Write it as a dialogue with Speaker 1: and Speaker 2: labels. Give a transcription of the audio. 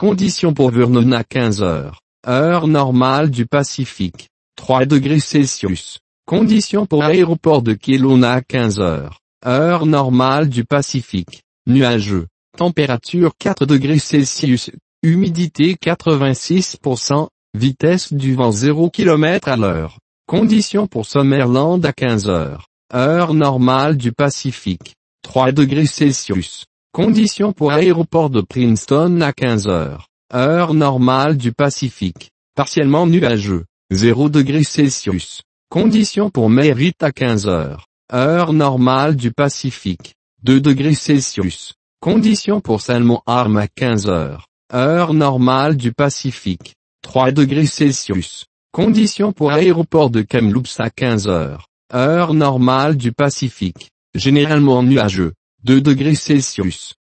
Speaker 1: Conditions pour Vernon à 15 heures. Heure normale du Pacifique. 3 degrés Celsius. Conditions pour aéroport de Kelowna à 15 heures. Heure normale du Pacifique. Nuageux. Température 4 degrés Celsius. Humidité 86%. Vitesse du vent 0 km à l'heure. Conditions pour Summerland à 15 heures. Heure normale du Pacifique. 3 degrés Celsius. Conditions pour aéroport de Princeton à 15 heures. Heure normale du Pacifique. Partiellement nuageux. 0 degrés Celsius. Conditions pour Merritt à 15 heures. Heure normale du Pacifique. 2 degrés Celsius. Conditions pour Salmon Arm à 15 heures. Heure normale du Pacifique. 3 degrés Celsius. Conditions pour aéroport de Kamloops à 15 heures. Heure normale du Pacifique. Généralement nuageux. 2 degrés Celsius.